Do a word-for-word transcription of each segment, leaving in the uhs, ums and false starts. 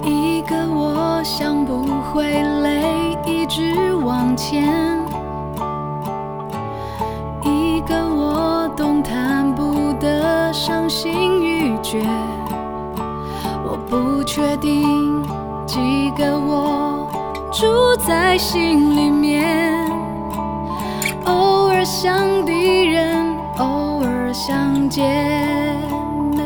一个我想不会累，一直往前，一个我动弹不得，伤心欲绝。我不确定几个我住在心里面，偶尔像敌人，偶尔像姐妹。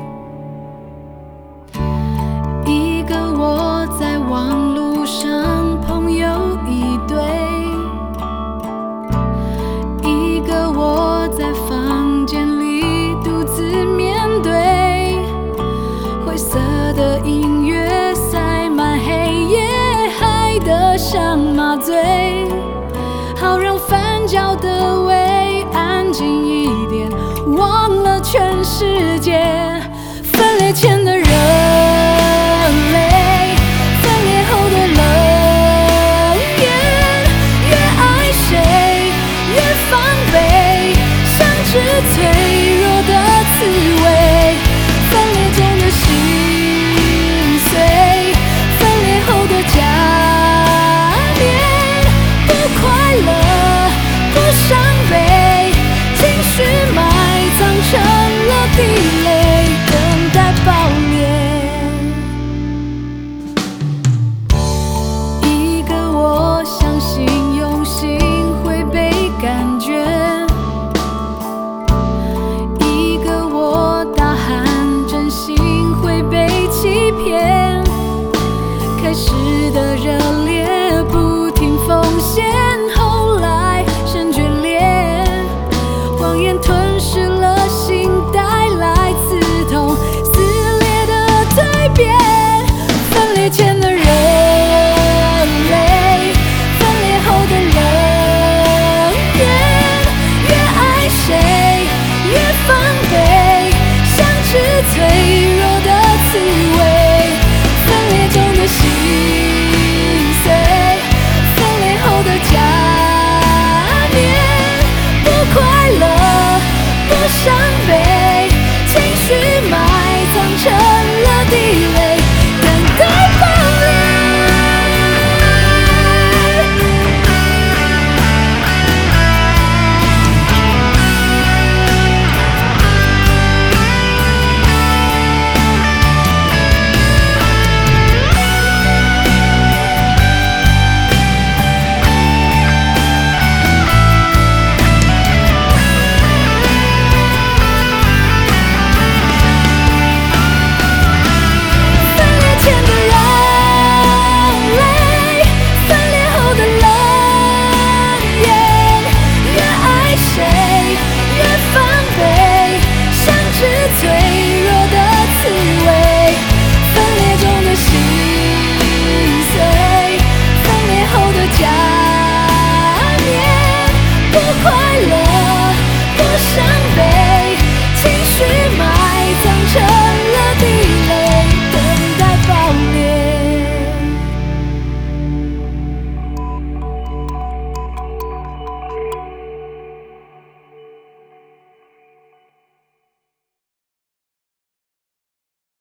一个我在网路上朋友一堆，一个我在房间里独自面对。灰色的音乐塞满黑夜，害得像麻醉，好让翻搅的胃安静一点，忘了全世界。分裂前的热泪，分裂后的冷眼，越爱谁越防备，像只脆弱的刺猬。分裂中的心碎，分裂后的假面，不快乐不伤悲，情绪埋藏成了地雷，等待爆裂。一个我相信用心会被感觉，一个我大喊真心会被欺骗。开始的热烈